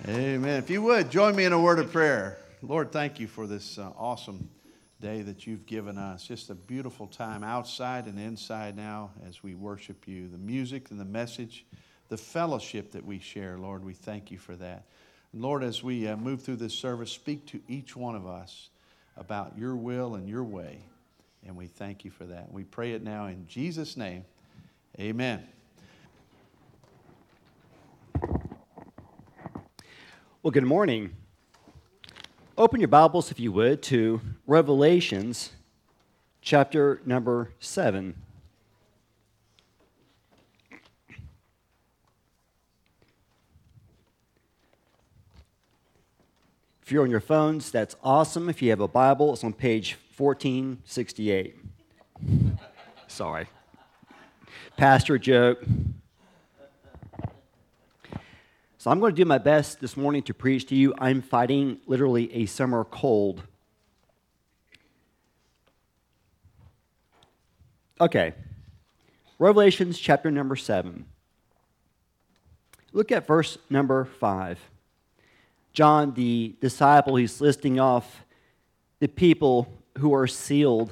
Amen. If you would, join me in a word of prayer. Lord, thank you for this awesome day that you've given us. Just a beautiful time outside and inside now as we worship you. The music and the message, the fellowship that we share, Lord, we thank you for that. And Lord, as we move through this service, speak to each one of us about your will and your way. And we thank you for that. We pray it now in Jesus' name. Amen. Well, good morning. Open your Bibles, if you would, to Revelations chapter number 7. If you're on your phones, that's awesome. If you have a Bible, it's on page 1468. Sorry. Pastor joke. So I'm going to do my best this morning to preach to you. I'm fighting literally a summer cold. Okay. Revelations chapter number 7. Look at verse number 5. John, the disciple, he's listing off the people who are sealed.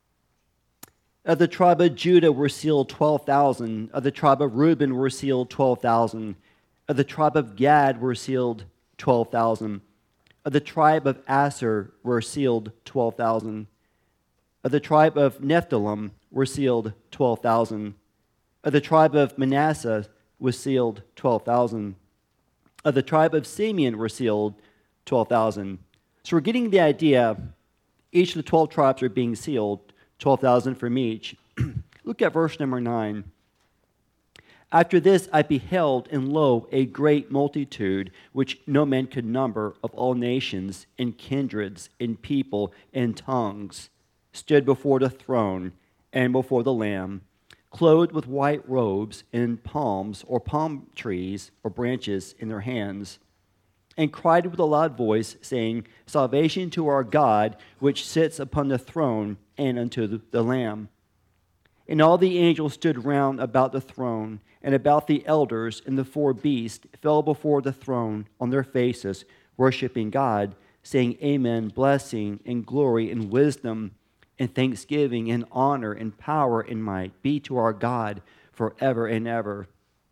Of the tribe of Judah were sealed 12,000. Of the tribe of Reuben were sealed 12,000. Of the tribe of Gad were sealed 12,000. Of the tribe of Aser were sealed 12,000. Of the tribe of Nephthalim were sealed 12,000. Of the tribe of Manasseh was sealed 12,000. Of the tribe of Simeon were sealed 12,000. So we're getting the idea. Each of the 12 tribes are being sealed, 12,000 from each. Look at verse number 9. After this I beheld, and lo, a great multitude, which no man could number, of all nations, and kindreds, and people, and tongues, stood before the throne and before the Lamb, clothed with white robes, and palms, or palm trees, or branches in their hands, and cried with a loud voice, saying, Salvation to our God, which sits upon the throne, and unto the Lamb. And all the angels stood round about the throne, and about the elders, and the four beasts fell before the throne on their faces, worshiping God, saying, Amen, blessing, and glory, and wisdom, and thanksgiving, and honor, and power, and might be to our God forever and ever.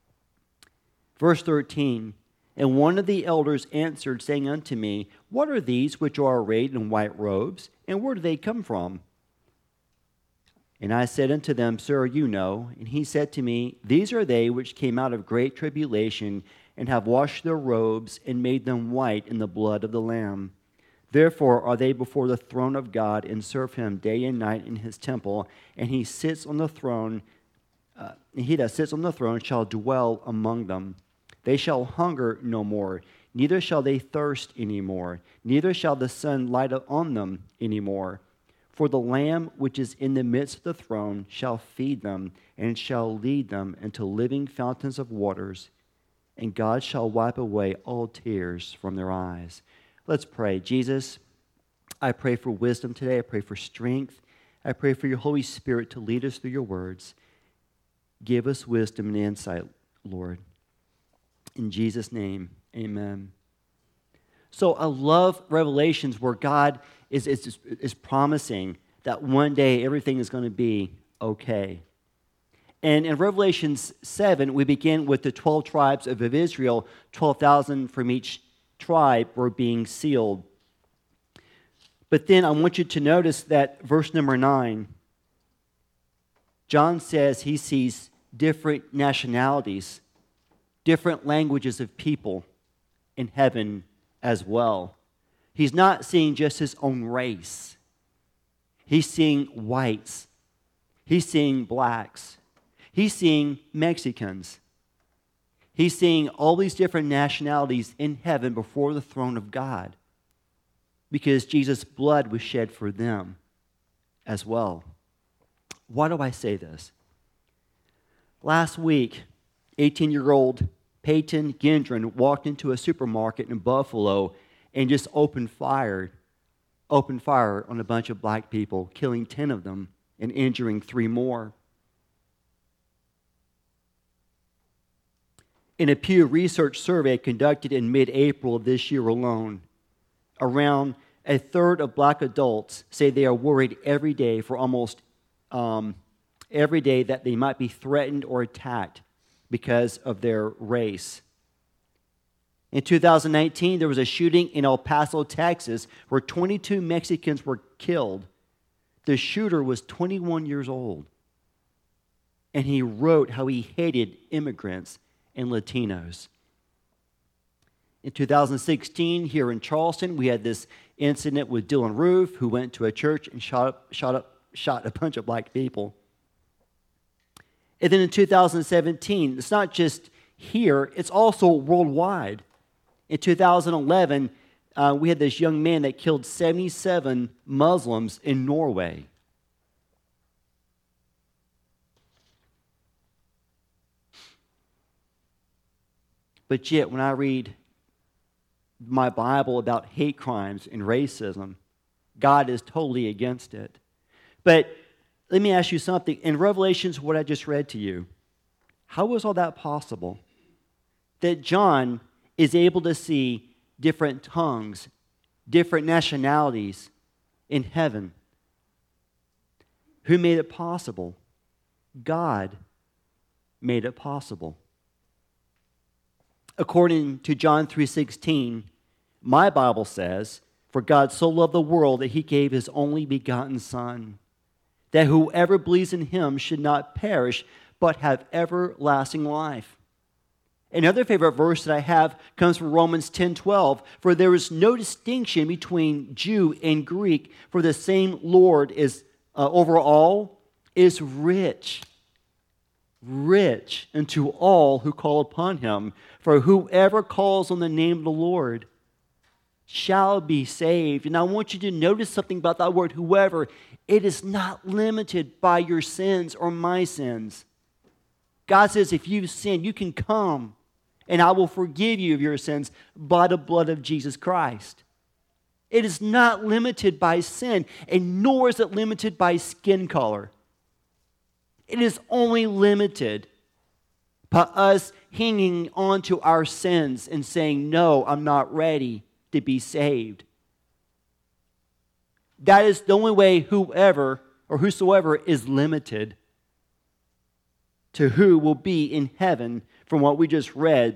Verse 13, And one of the elders answered, saying unto me, What are these which are arrayed in white robes, and where do they come from? And I said unto them, Sir, you know. And he said to me, These are they which came out of great tribulation, and have washed their robes, and made them white in the blood of the Lamb. Therefore are they before the throne of God, and serve him day and night in his temple. And he sits on the throne. He that sits on the throne shall dwell among them. They shall hunger no more, neither shall they thirst any more, neither shall the sun light on them any more. For the Lamb which is in the midst of the throne shall feed them, and shall lead them into living fountains of waters, and God shall wipe away all tears from their eyes. Let's pray. Jesus, I pray for wisdom today. I pray for strength. I pray for your Holy Spirit to lead us through your words. Give us wisdom and insight, Lord. In Jesus' name, amen. So I love Revelations where God is promising that one day everything is going to be okay. And in Revelation 7, we begin with the 12 tribes of Israel. 12,000 from each tribe were being sealed. But then I want you to notice that verse number 9, John says he sees different nationalities, different languages of people in heaven as well. He's not seeing just his own race. He's seeing whites. He's seeing blacks. He's seeing Mexicans. He's seeing all these different nationalities in heaven before the throne of God because Jesus' blood was shed for them as well. Why do I say this? Last week, 18-year-old Peyton Gendron walked into a supermarket in Buffalo and just opened fire on a bunch of black people, killing 10 of them and injuring 3 more. In a Pew Research survey conducted in mid-April of this year alone, around a third of black adults say they are worried every day for almost every day that they might be threatened or attacked because of their race. In 2019, there was a shooting in El Paso, Texas, where 22 Mexicans were killed. The shooter was 21 years old, and he wrote how he hated immigrants and Latinos. In 2016, here in Charleston, we had this incident with Dylan Roof, who went to a church and shot a bunch of black people. And then in 2017, it's not just here, it's also worldwide. In 2011, we had this young man that killed 77 Muslims in Norway. But yet, when I read my Bible about hate crimes and racism, God is totally against it. But let me ask you something. In Revelations, what I just read to you, how was all that possible? That John is able to see different tongues, different nationalities in heaven. Who made it possible? God made it possible. According to John 3:16, my Bible says, "For God so loved the world that he gave his only begotten Son, that whoever believes in him should not perish, but have everlasting life." Another favorite verse that I have comes from Romans 10:12, "For there is no distinction between Jew and Greek, for the same Lord is over all, is rich unto all who call upon him. For whoever calls on the name of the Lord shall be saved." And I want you to notice something about that word, whoever. It is not limited by your sins or my sins. God says, if you've sinned, you can come, and I will forgive you of your sins by the blood of Jesus Christ. It is not limited by sin, and nor is it limited by skin color. It is only limited by us hanging on to our sins and saying, no, I'm not ready to be saved. That is the only way whoever or whosoever is limited to who will be in heaven from what we just read.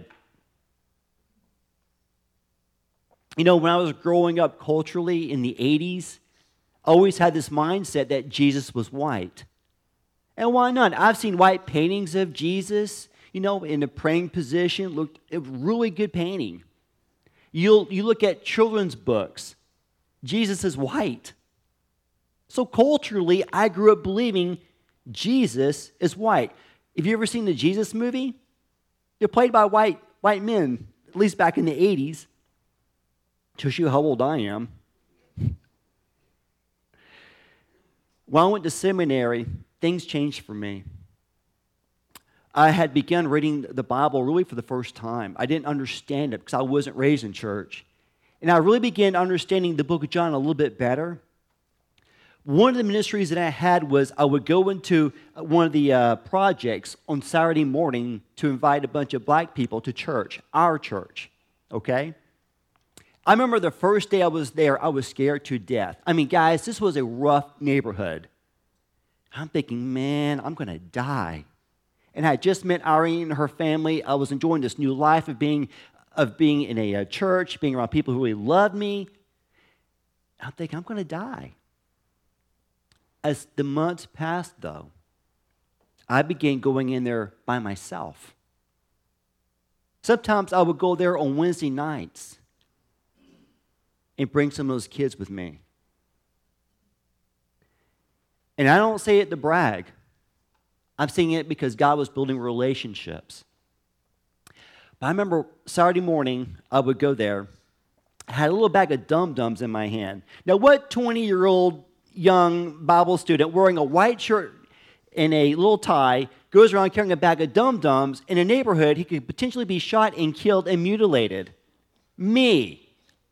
You know, when I was growing up culturally in the 80s, I always had this mindset that Jesus was white. And why not? I've seen white paintings of Jesus, you know, in a praying position. Looked a really good painting. You look at children's books. Jesus is white. So culturally, I grew up believing Jesus is white. Have you ever seen the Jesus movie? They're played by white men, at least back in the 80s. Shows you how old I am. When I went to seminary, things changed for me. I had begun reading the Bible really for the first time. I didn't understand it because I wasn't raised in church. And I really began understanding the book of John a little bit better. One of the ministries that I had was I would go into one of the projects on Saturday morning to invite a bunch of black people to church, our church, okay? I remember the first day I was there, I was scared to death. I mean, guys, this was a rough neighborhood. I'm thinking, man, I'm going to die. And I had just met Irene and her family. I was enjoying this new life of being in a church, being around people who really loved me. I'm thinking, I'm going to die. As the months passed, though, I began going in there by myself. Sometimes I would go there on Wednesday nights and bring some of those kids with me. And I don't say it to brag. I'm saying it because God was building relationships. But I remember Saturday morning, I would go there. I had a little bag of Dum-Dums in my hand. Now, what 20-year-old young Bible student wearing a white shirt and a little tie goes around carrying a bag of Dum-Dums in a neighborhood he could potentially be shot and killed and mutilated? Me.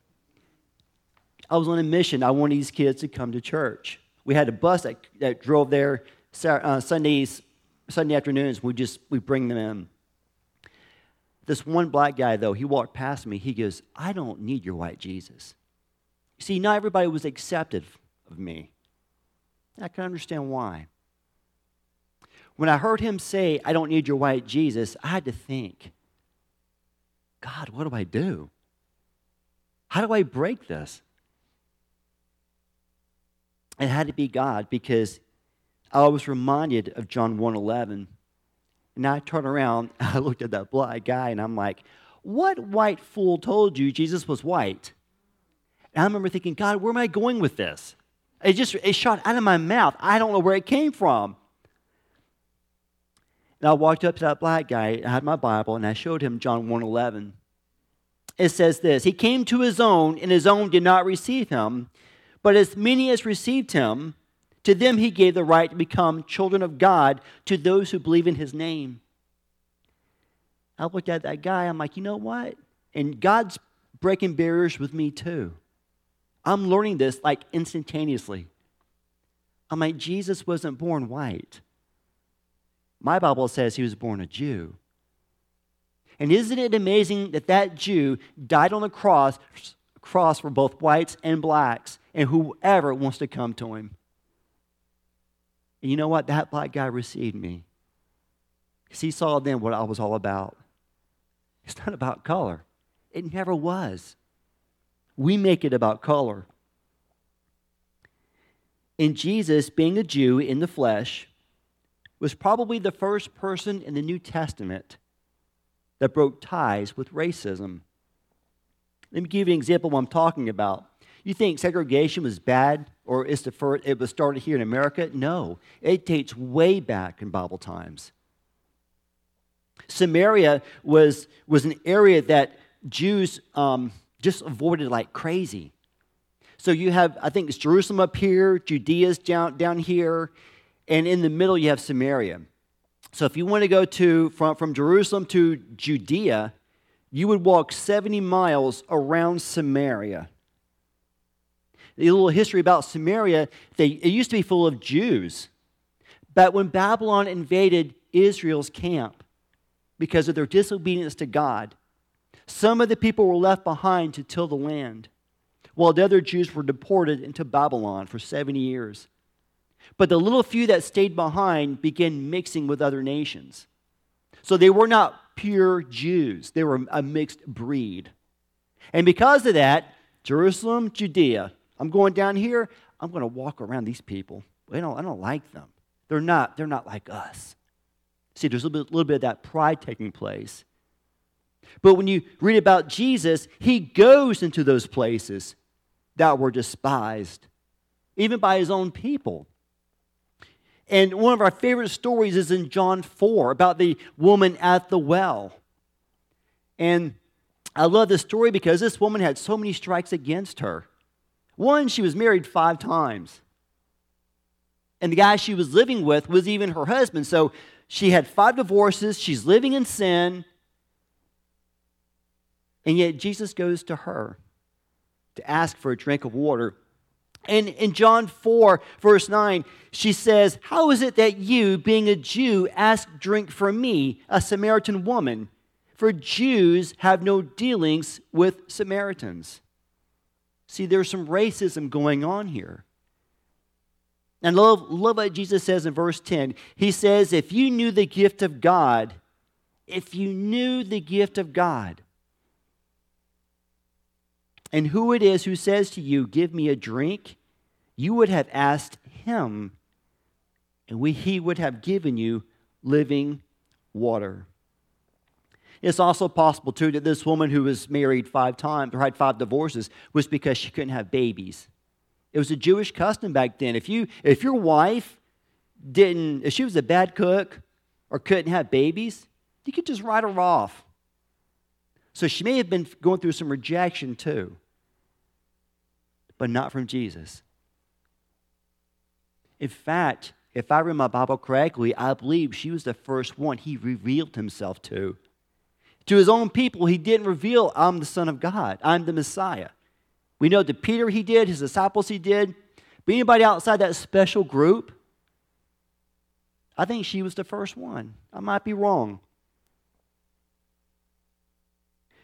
I was on a mission. I wanted these kids to come to church. We had a bus that drove there Sunday afternoons. We bring them in. This one black guy, though, he walked past me. He goes, I don't need your white Jesus. You see, not everybody was accepted of me. I can understand why. When I heard him say, I don't need your white Jesus, I had to think, God, what do I do? How do I break this? It had to be God, because I was reminded of John 1:11. And I turned around, I looked at that black guy, and I'm like, what white fool told you Jesus was white? And I remember thinking, God, where am I going with this? It shot out of my mouth. I don't know where it came from. And I walked up to that black guy, I had my Bible, and I showed him John 1:11. It says this, he came to his own, and his own did not receive him. But as many as received him, to them he gave the right to become children of God, to those who believe in his name. I looked at that guy, I'm like, you know what? And God's breaking barriers with me too. I'm learning this like instantaneously. I'm like, Jesus wasn't born white. My Bible says he was born a Jew. And isn't it amazing that that Jew died on the cross for both whites and blacks, and whoever wants to come to him? And you know what? That black guy received me. Because he saw then what I was all about. It's not about color. It never was. We make it about color. And Jesus, being a Jew in the flesh, was probably the first person in the New Testament that broke ties with racism. Let me give you an example of what I'm talking about. You think segregation was bad, or it was started here in America? No, it dates way back in Bible times. Samaria was an area that Jews just avoided like crazy. So you have, I think it's Jerusalem up here, Judea's down here, and in the middle you have Samaria. So if you want to go from Jerusalem to Judea, you would walk 70 miles around Samaria. A little history about Samaria, it used to be full of Jews. But when Babylon invaded Israel's camp, because of their disobedience to God, some of the people were left behind to till the land, while the other Jews were deported into Babylon for 70 years. But the little few that stayed behind began mixing with other nations. So they were not pure Jews. They were a mixed breed. And because of that, Jerusalem, Judea, I'm going down here, I'm going to walk around these people. I don't like them. They're not like us. See, there's a little bit of that pride taking place. But when you read about Jesus, he goes into those places that were despised, even by his own people. And one of our favorite stories is in John 4 about the woman at the well. And I love this story because this woman had so many strikes against her. One, she was married 5 times. And the guy she was living with was even her husband. So she had 5 divorces. She's living in sin. And yet Jesus goes to her to ask for a drink of water. And in John 4, verse 9, she says, how is it that you, being a Jew, ask drink from me, a Samaritan woman? For Jews have no dealings with Samaritans. See, there's some racism going on here. And love what Jesus says in verse 10. He says, if you knew the gift of God, and who it is who says to you, give me a drink, you would have asked him, and he would have given you living water. It's also possible, too, that this woman who was married 5 times, or had 5 divorces, was because she couldn't have babies. It was a Jewish custom back then. If your wife if she was a bad cook or couldn't have babies, you could just write her off. So she may have been going through some rejection too, but not from Jesus. In fact, if I read my Bible correctly, I believe she was the first one he revealed himself to. To his own people, he didn't reveal, I'm the Son of God, I'm the Messiah. We know to Peter he did, his disciples he did, but anybody outside that special group, I think she was the first one. I might be wrong.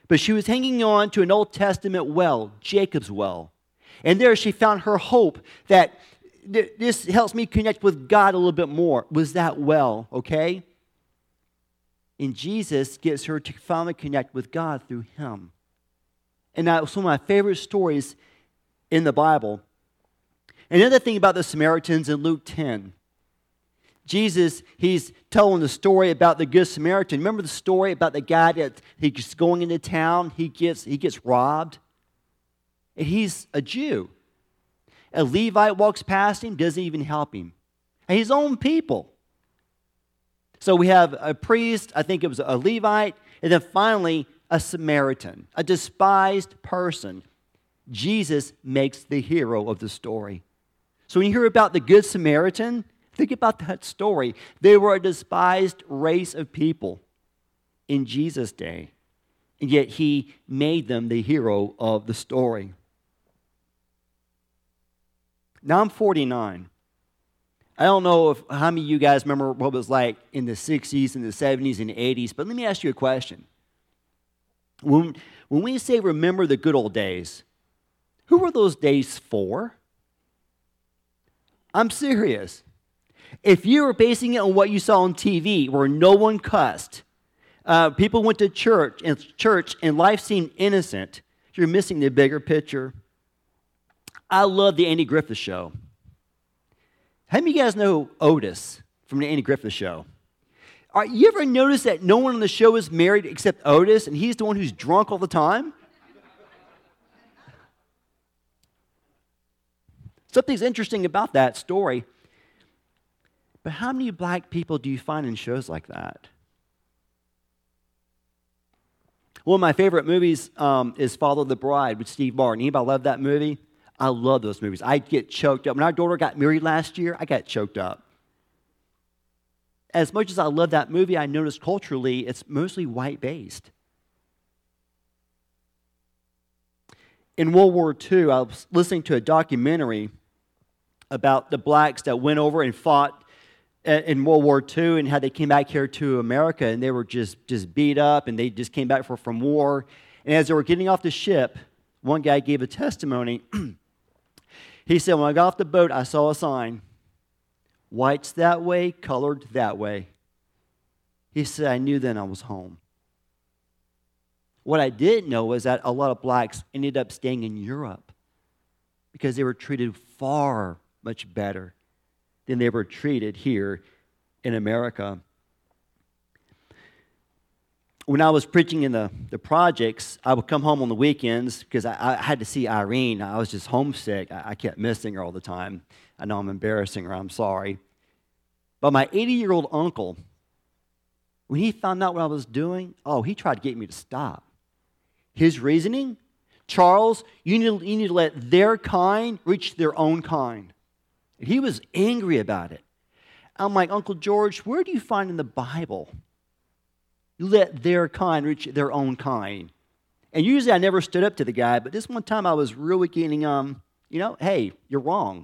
But she was hanging on to an Old Testament well, Jacob's well. And there she found her hope that this helps me connect with God a little bit more, was that well, okay? And Jesus gets her to finally connect with God through him. And that's one of my favorite stories in the Bible. Another thing about the Samaritans in Luke 10. Jesus, he's telling the story about the Good Samaritan. Remember the story about the guy that he's going into town, he gets robbed? And he's a Jew. A Levite walks past him, doesn't even help him. And his own people. So we have a priest, I think it was a Levite, and then finally a Samaritan, a despised person. Jesus makes the hero of the story. So when you hear about the Good Samaritan, think about that story. They were a despised race of people in Jesus' day, and yet he made them the hero of the story. Now I'm 49. I don't know how many of you guys remember what it was like in the 60s and the 70s and the 80s, but let me ask you a question. When we say remember the good old days, who were those days for? I'm serious. If you were basing it on what you saw on TV, where no one cussed, people went to church and life seemed innocent, you're missing the bigger picture. I love the Andy Griffith Show. How many of you guys know Otis from the Andy Griffith Show? All right, you ever notice that no one on the show is married except Otis, and he's the one who's drunk all the time? Something's interesting about that story. But how many black people do you find in shows like that? One of my favorite movies is Follow the Bride with Steve Martin. Anybody love that movie? I love those movies. I get choked up. When our daughter got married last year, I got choked up. As much as I love that movie, I noticed culturally it's mostly white-based. In World War II, I was listening to a documentary about the blacks that went over and fought in World War II and how they came back here to America, and they were just beat up, and they just came back from war. And as they were getting off the ship, one guy gave a testimony. He said, when I got off the boat, I saw a sign. Whites that way, colored that way. He said, I knew then I was home. What I didn't know was that a lot of blacks ended up staying in Europe because they were treated far much better than they were treated here in America. When I was preaching in the projects, I would come home on the weekends because I had to see Irene. I was just homesick. I kept missing her all the time. I know I'm embarrassing her. I'm sorry. But my 80-year-old uncle, when he found out what I was doing, he tried to get me to stop. His reasoning, Charles, you need to let their kind reach their own kind. And he was angry about it. I'm like, Uncle George, where do you find in the Bible you let their kind reach their own kind? And usually I never stood up to the guy, but this one time I was really getting, hey, you're wrong.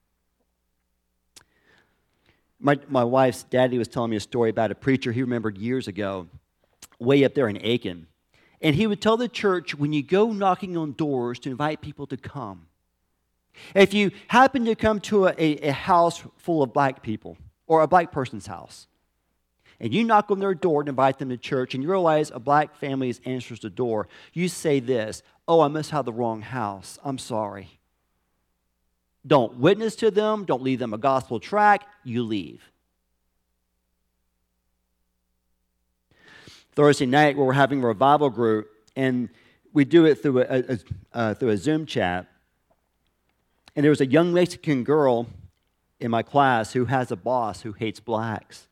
My wife's daddy was telling me a story about a preacher he remembered years ago, way up there in Aiken. And he would tell the church, when you go knocking on doors to invite people to come, if you happen to come to a house full of black people, or a black person's house, and you knock on their door and invite them to church, and you realize a black family answers the door, you say this, I must have the wrong house. I'm sorry. Don't witness to them. Don't leave them a gospel tract. You leave. Thursday night, we're having a revival group, and we do it through a Zoom chat. And there was a young Mexican girl in my class who has a boss who hates blacks.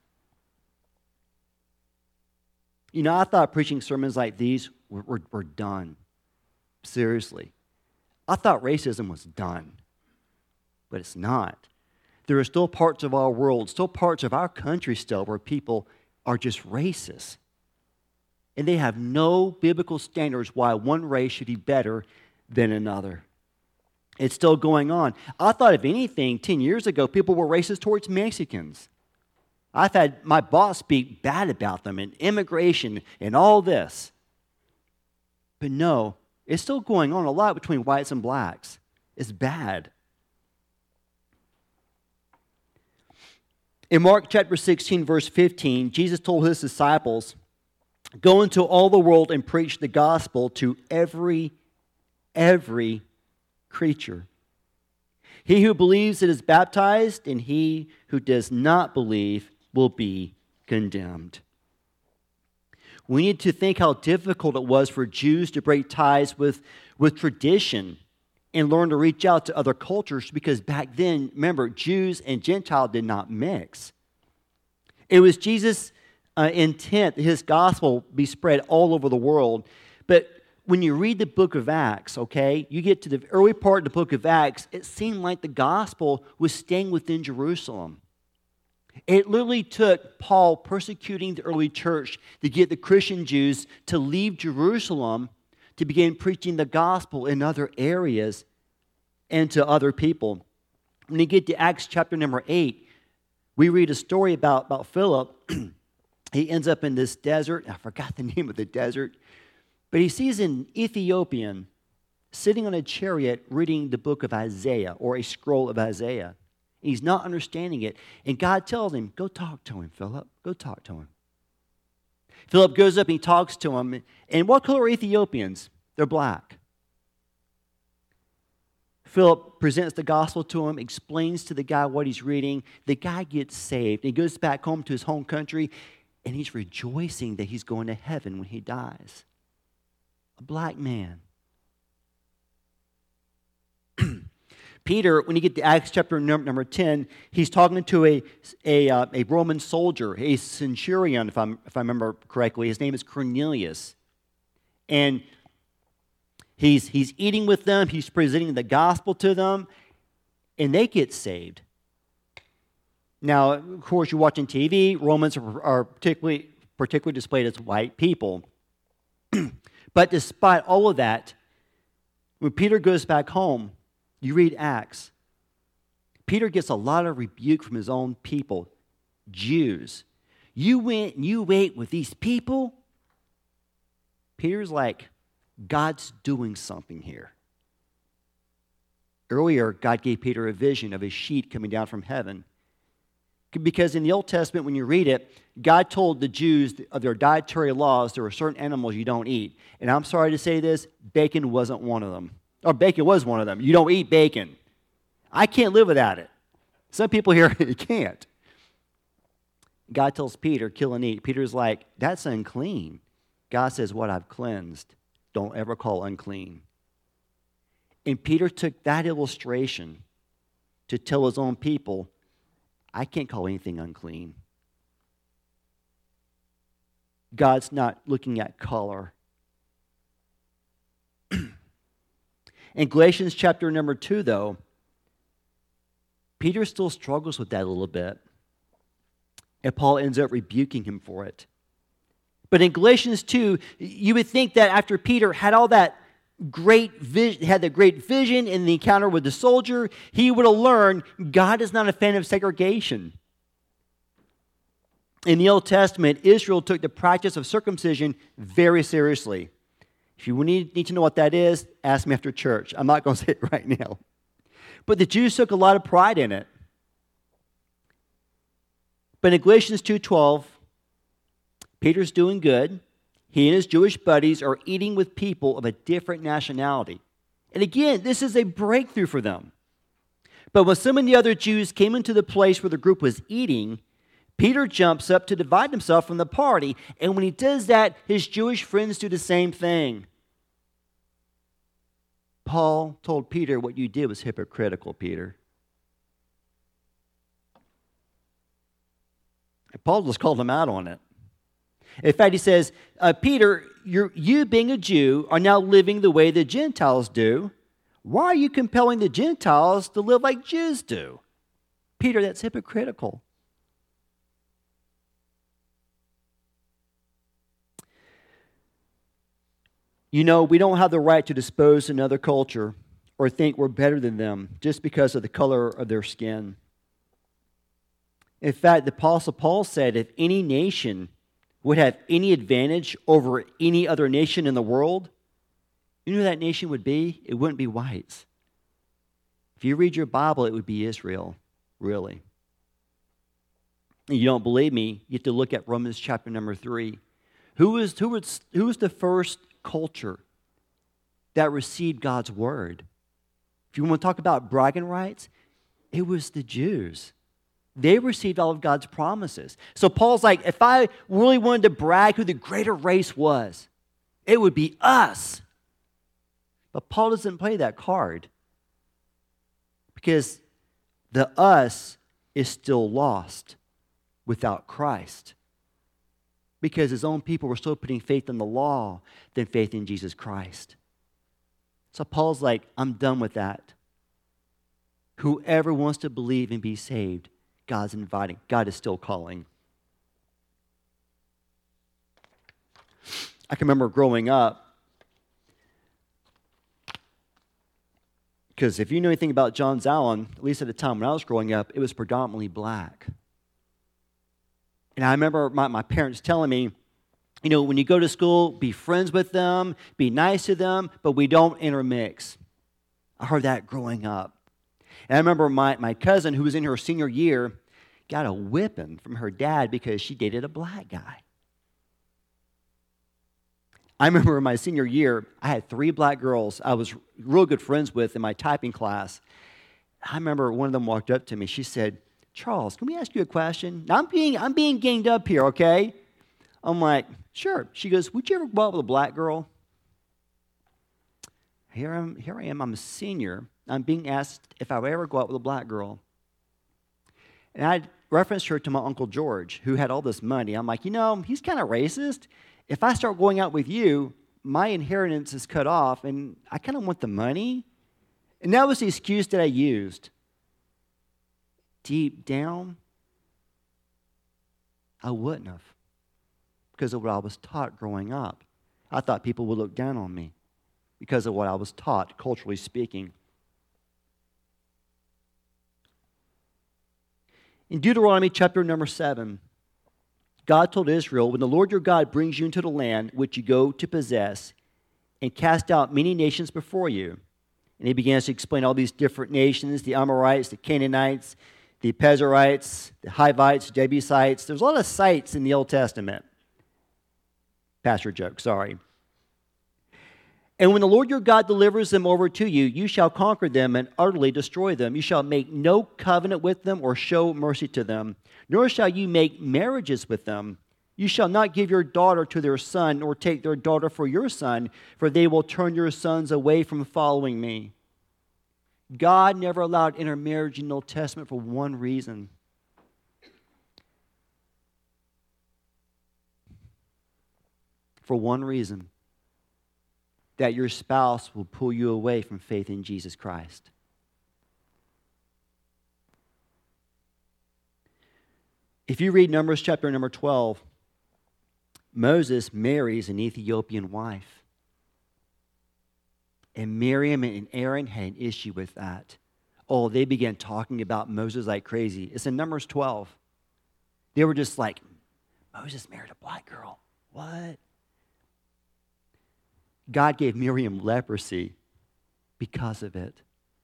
I thought preaching sermons like these were done. Seriously. I thought racism was done. But it's not. There are still parts of our world, still parts of our country still where people are just racist. And they have no biblical standards why one race should be better than another. It's still going on. I thought, if anything, 10 years ago, people were racist towards Mexicans. I've had my boss speak bad about them and immigration and all this. But no, it's still going on a lot between whites and blacks. It's bad. In Mark chapter 16, verse 15, Jesus told his disciples, "Go into all the world and preach the gospel to every creature. He who believes and is baptized, and he who does not believe will be condemned." We need to think how difficult it was for Jews to break ties with tradition and learn to reach out to other cultures, because back then, remember, Jews and Gentiles did not mix. It was Jesus' intent that his gospel be spread all over the world. But when you read the book of Acts, okay, you get to the early part of the book of Acts, it seemed like the gospel was staying within Jerusalem. It literally took Paul persecuting the early church to get the Christian Jews to leave Jerusalem to begin preaching the gospel in other areas and to other people. When you get to Acts chapter number 8, we read a story about Philip. He ends up in this desert. I forgot the name of the desert. But he sees an Ethiopian sitting on a chariot reading the book of Isaiah, or a scroll of Isaiah. He's not understanding it. And God tells him, "Go talk to him, Philip. Go talk to him." Philip goes up and he talks to him. And what color are Ethiopians? They're black. Philip presents the gospel to him, explains to the guy what he's reading. The guy gets saved. He goes back home to his home country, and he's rejoicing that he's going to heaven when he dies. A black man. Peter, when you get to Acts chapter number 10, he's talking to a Roman soldier, a centurion, if I remember correctly. His name is Cornelius. And he's eating with them. He's presenting the gospel to them. And they get saved. Now, of course, you're watching TV. Romans are particularly displayed as white people. But despite all of that, when Peter goes back home, you read Acts, Peter gets a lot of rebuke from his own people, Jews. You went and you ate with these people? Peter's like, God's doing something here. Earlier, God gave Peter a vision of a sheet coming down from heaven. Because in the Old Testament, when you read it, God told the Jews of their dietary laws, there were certain animals you don't eat. And I'm sorry to say this, bacon wasn't one of them. Or bacon was one of them. You don't eat bacon. I can't live without it. Some people here, can't. God tells Peter, kill and eat. Peter's like, that's unclean. God says, what I've cleansed, don't ever call unclean. And Peter took that illustration to tell his own people, I can't call anything unclean. God's not looking at color. In Galatians chapter number 2, though, Peter still struggles with that a little bit. And Paul ends up rebuking him for it. But in Galatians 2, you would think that after Peter had all that great vision in the encounter with the soldier, he would have learned God is not a fan of segregation. In the Old Testament, Israel took the practice of circumcision very seriously. If you need to know what that is, ask me after church. I'm not going to say it right now. But the Jews took a lot of pride in it. But in Galatians 2:12, Peter's doing good. He and his Jewish buddies are eating with people of a different nationality. And again, this is a breakthrough for them. But when some of the other Jews came into the place where the group was eating, Peter jumps up to divide himself from the party. And when he does that, his Jewish friends do the same thing. Paul told Peter, what you did was hypocritical, Peter. And Paul just called him out on it. In fact, he says, Peter, you being a Jew are now living the way the Gentiles do. Why are you compelling the Gentiles to live like Jews do? Peter, that's hypocritical. You know, we don't have the right to dispose another culture or think we're better than them just because of the color of their skin. In fact, the Apostle Paul said if any nation would have any advantage over any other nation in the world, You know who that nation would be? It wouldn't be whites. If you read your Bible, it would be Israel, really. And you don't believe me, you have to look at Romans chapter number 3. Who was the first culture that received God's word? If you want to talk about bragging rights, it was the Jews. They received all of God's promises. So Paul's like, if I really wanted to brag who the greater race was, it would be us. But Paul doesn't play that card because the us is still lost without Christ. Because his own people were still putting faith in the law than faith in Jesus Christ. So Paul's like, I'm done with that. Whoever wants to believe and be saved, God's inviting. God is still calling. I can remember growing up, because if you know anything about Johns Allen, at least at the time when I was growing up, it was predominantly black. And I remember my parents telling me, you know, when you go to school, be friends with them, be nice to them, but we don't intermix. I heard that growing up. And I remember my cousin, who was in her senior year, got a whipping from her dad because she dated a black guy. I remember in my senior year, I had 3 black girls I was real good friends with in my typing class. I remember one of them walked up to me. She said, Charles, can we ask you a question? Now, I'm being ganged up here, okay? I'm like, sure. She goes, would you ever go out with a black girl? Here I am. I'm a senior. I'm being asked if I would ever go out with a black girl. And I referenced her to my Uncle George, who had all this money. I'm like, you know, he's kind of racist. If I start going out with you, my inheritance is cut off, and I kind of want the money. And that was the excuse that I used. Deep down, I wouldn't have, because of what I was taught growing up. I thought people would look down on me because of what I was taught, culturally speaking. In Deuteronomy chapter number 7, God told Israel, when the Lord your God brings you into the land which you go to possess and cast out many nations before you, and he begins to explain all these different nations, the Amorites, the Canaanites, the Pezerites, the Hivites, Jebusites. There's a lot of sites in the Old Testament. Pastor joke, sorry. And when the Lord your God delivers them over to you, you shall conquer them and utterly destroy them. You shall make no covenant with them or show mercy to them, nor shall you make marriages with them. You shall not give your daughter to their son, or take their daughter for your son, for they will turn your sons away from following me. God never allowed intermarriage in the Old Testament for one reason. For one reason. That your spouse will pull you away from faith in Jesus Christ. If you read Numbers chapter number 12, Moses marries an Ethiopian wife. And Miriam and Aaron had an issue with that. Oh, they began talking about Moses like crazy. It's in Numbers 12. They were just like, Moses married a black girl. What? God gave Miriam leprosy because of it.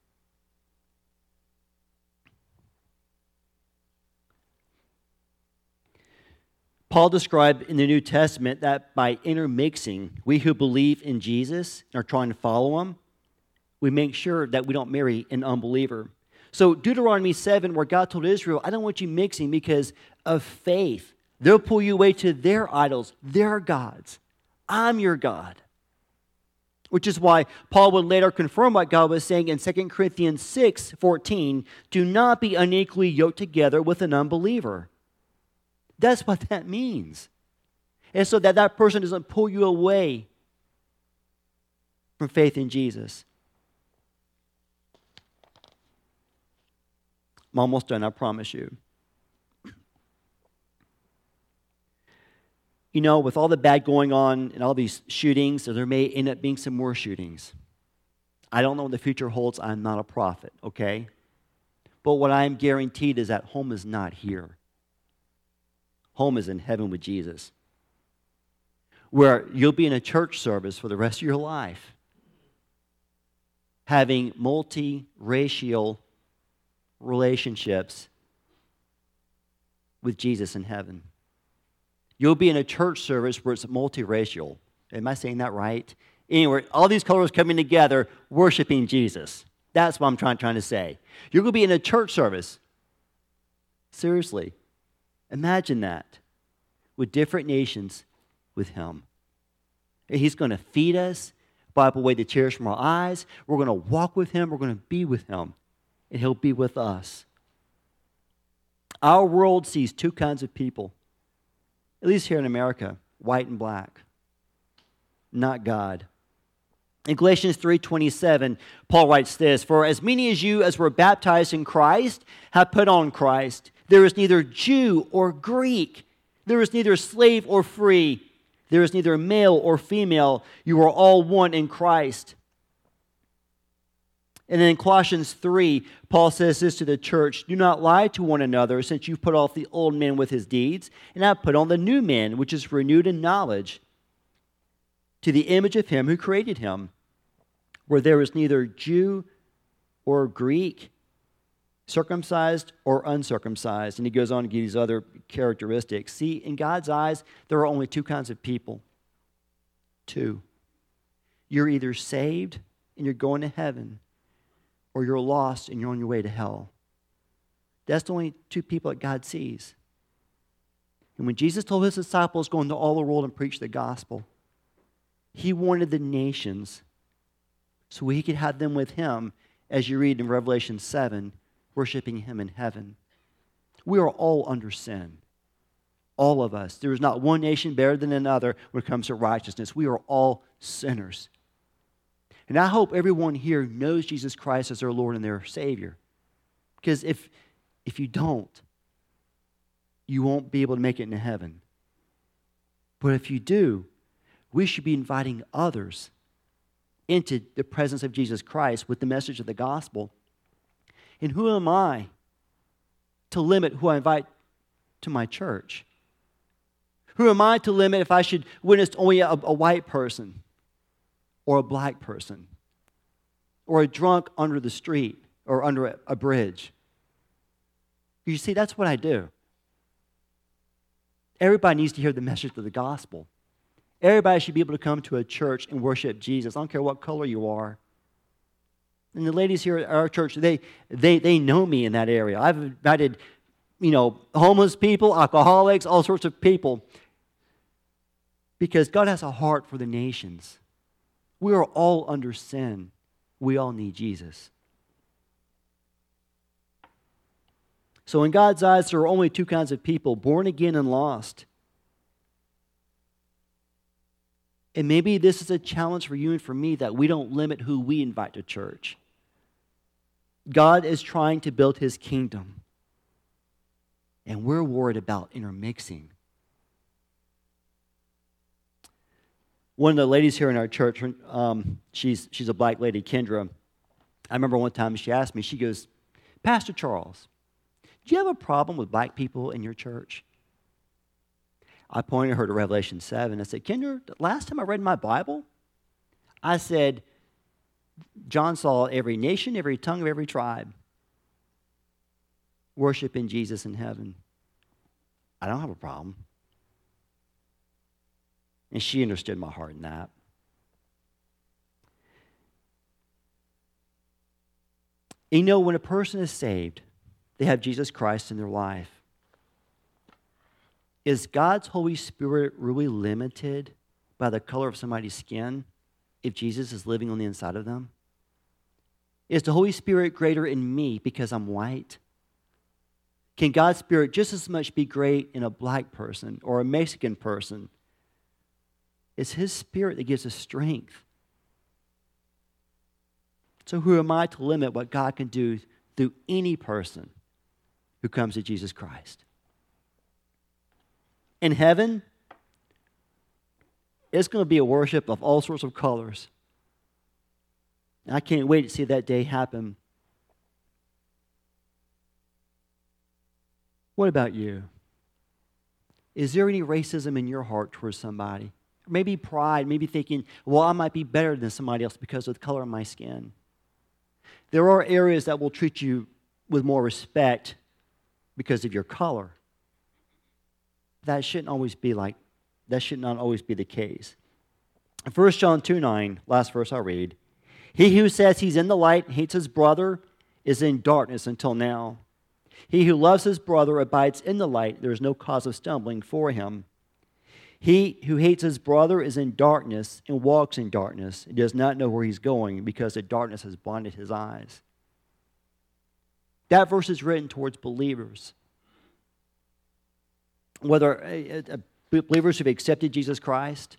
Paul described in the New Testament that by intermixing, we who believe in Jesus and are trying to follow him, we make sure that we don't marry an unbeliever. So Deuteronomy 7, where God told Israel, I don't want you mixing because of faith. They'll pull you away to their idols, their gods. I'm your God. Which is why Paul would later confirm what God was saying in 2 Corinthians 6:14, do not be unequally yoked together with an unbeliever. That's what that means. And so that person doesn't pull you away from faith in Jesus. I'm almost done, I promise you. You know, with all the bad going on and all these shootings, there may end up being some more shootings. I don't know what the future holds. I'm not a prophet, okay? But what I am guaranteed is that home is not here. Home is in heaven with Jesus, where you'll be in a church service for the rest of your life. having multiracial relationships with Jesus in heaven. You'll be in a church service where it's multiracial. Am I saying that right? Anyway, all these colors coming together, worshiping Jesus. That's what I'm trying to say. You're going to be in a church service. Seriously. Imagine that. With different nations with him. And he's going to feed us, wipe away the tears from our eyes. We're going to walk with him. We're going to be with him. And he'll be with us. Our world sees two kinds of people. At least here in America, white and black. Not God. In Galatians 3:27, Paul writes this, "For as many as you as were baptized in Christ have put on Christ. There is neither Jew or Greek. There is neither slave or free. There is neither male or female. You are all one in Christ." And then in Colossians 3, Paul says this to the church, "Do not lie to one another, since you've put off the old man with his deeds, and have put on the new man, which is renewed in knowledge, to the image of him who created him, where there is neither Jew or Greek, circumcised or uncircumcised." And he goes on to give these other characteristics. See, in God's eyes, there are only two kinds of people. Two. You're either saved and you're going to heaven, or you're lost and you're on your way to hell. That's the only two people that God sees. And when Jesus told his disciples, "Go into all the world and preach the gospel," he wanted the nations so he could have them with him, as you read in Revelation 7, worshiping him in heaven. We are all under sin. All of us. There is not one nation better than another when it comes to righteousness. We are all sinners. And I hope everyone here knows Jesus Christ as their Lord and their Savior. Because if you don't, you won't be able to make it into heaven. But if you do, we should be inviting others into the presence of Jesus Christ with the message of the gospel. And who am I to limit who I invite to my church? Who am I to limit if I should witness to only a white person or a black person or a drunk under the street or under a bridge? You see, that's what I do. Everybody needs to hear the message of the gospel. Everybody should be able to come to a church and worship Jesus. I don't care what color you are. And the ladies here at our church, they know me in that area. I've invited, homeless people, alcoholics, all sorts of people. Because God has a heart for the nations. We are all under sin. We all need Jesus. So in God's eyes, there are only two kinds of people, born again and lost. And maybe this is a challenge for you and for me, that we don't limit who we invite to church. God is trying to build his kingdom. And we're worried about intermixing. One of the ladies here in our church, she's a black lady, Kendra. I remember one time she asked me, she goes, "Pastor Charles, do you have a problem with black people in your church?" I pointed her to Revelation 7. I said, "Kendra, last time I read my Bible, I said, John saw every nation, every tongue of every tribe worshiping Jesus in heaven. I don't have a problem." And she understood my heart in that. When a person is saved, they have Jesus Christ in their life. Is God's Holy Spirit really limited by the color of somebody's skin if Jesus is living on the inside of them? Is the Holy Spirit greater in me because I'm white? Can God's Spirit just as much be great in a black person or a Mexican person? It's his Spirit that gives us strength. So who am I to limit what God can do through any person who comes to Jesus Christ? In heaven, it's going to be a worship of all sorts of colors. And I can't wait to see that day happen. What about you? Is there any racism in your heart towards somebody? Maybe pride, maybe thinking, well, I might be better than somebody else because of the color of my skin. There are areas that will treat you with more respect because of your color. That shouldn't always be that should not always be the case. 1 John 2:9, last verse I'll read. He who says he's in the light and hates his brother is in darkness until now. He who loves his brother abides in the light. There is no cause of stumbling for him. He who hates his brother is in darkness and walks in darkness. He does not know where he's going because the darkness has blinded his eyes. That verse is written towards believers. Whether believers who've accepted Jesus Christ.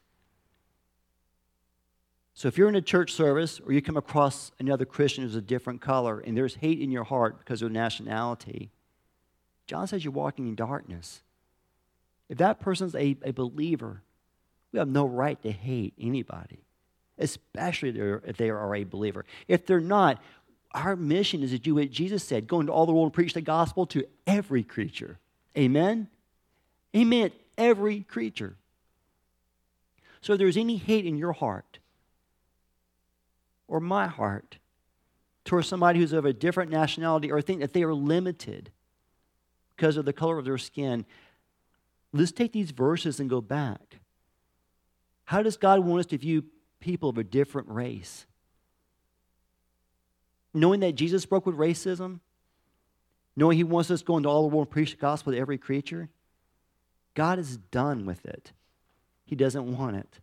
So if you're in a church service or you come across another Christian who's a different color and there's hate in your heart because of nationality, John says you're walking in darkness. If that person's a believer, we have no right to hate anybody, especially if they are a believer. If they're not, our mission is to do what Jesus said, go into all the world and preach the gospel to every creature. Amen? Amen. Every creature. So if there's any hate in your heart or my heart towards somebody who's of a different nationality or think that they are limited because of the color of their skin, let's take these verses and go back. How does God want us to view people of a different race? Knowing that Jesus broke with racism, knowing He wants us to go into all the world and preach the gospel to every creature, God is done with it. He doesn't want it.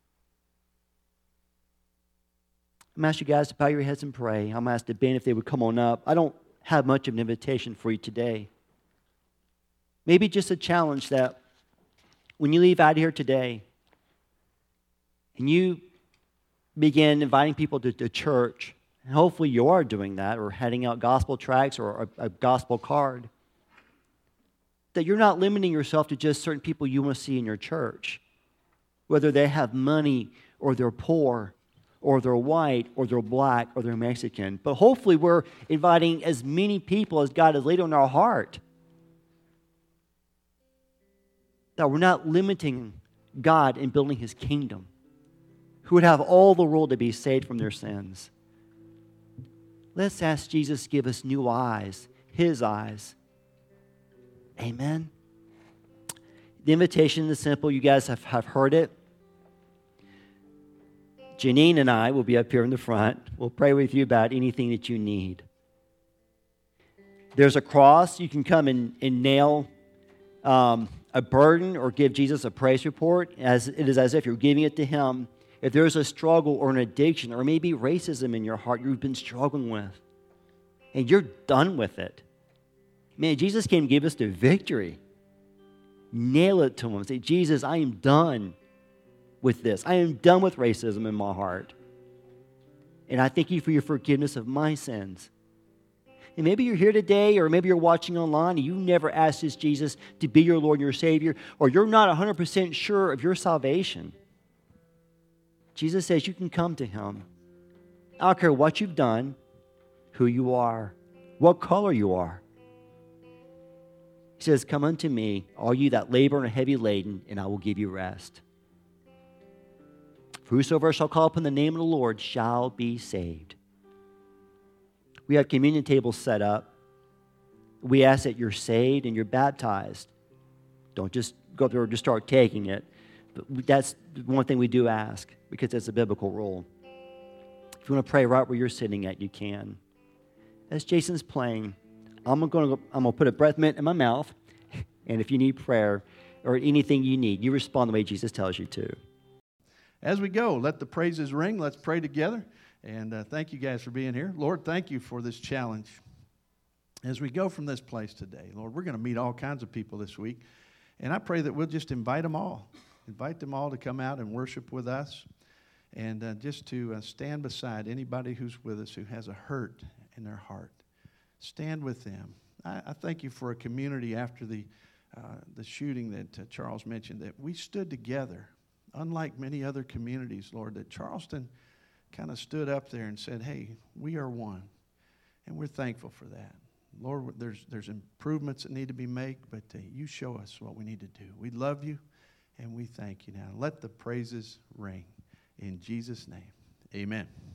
I'm going to ask you guys to bow your heads and pray. I'm going to ask the band if they would come on up. I don't have much of an invitation for you today. Maybe just a challenge that when you leave out of here today and you begin inviting people to church, and hopefully you are doing that or handing out gospel tracts or a gospel card, that you're not limiting yourself to just certain people you want to see in your church, whether they have money or they're poor or they're white or they're black or they're Mexican. But hopefully we're inviting as many people as God has laid on our heart, that we're not limiting God in building His kingdom, who would have all the world to be saved from their sins. Let's ask Jesus to give us new eyes, His eyes. Amen. The invitation is simple. You guys have heard it. Janine and I will be up here in the front. We'll pray with you about anything that you need. There's a cross. You can come and nail a burden or give Jesus a praise report. As it is as if you're giving it to Him. If there's a struggle or an addiction or maybe racism in your heart you've been struggling with, and you're done with it, man, Jesus came to give us the victory. Nail it to Him. Say, Jesus, I am done with this. I am done with racism in my heart. And I thank you for your forgiveness of my sins. And maybe you're here today, or maybe you're watching online, and you never asked this Jesus to be your Lord and your Savior, or you're not 100% sure of your salvation. Jesus says you can come to Him. I don't care what you've done, who you are, what color you are. He says, come unto me, all you that labor and are heavy laden, and I will give you rest. For whosoever shall call upon the name of the Lord shall be saved. We have communion tables set up. We ask that you're saved and you're baptized. Don't just go up there and just start taking it. But that's one thing we do ask, because it's a biblical rule. If you want to pray right where you're sitting at, you can. As Jason's playing, I'm going to put a breath mint in my mouth, and if you need prayer or anything you need, you respond the way Jesus tells you to. As we go, let the praises ring. Let's pray together. And thank you guys for being here. Lord, thank you for this challenge. As we go from this place today, Lord, we're going to meet all kinds of people this week. And I pray that we'll just invite them all. Invite them all to come out and worship with us. And just to stand beside anybody who's with us who has a hurt in their heart. Stand with them. I thank you for a community after the shooting that Charles mentioned, that we stood together. Unlike many other communities, Lord, that Charleston kind of stood up there and said, hey, we are one. And we're thankful for that. Lord, there's improvements that need to be made, but you show us what we need to do. We love you, and we thank you now. Let the praises ring. In Jesus' name, amen.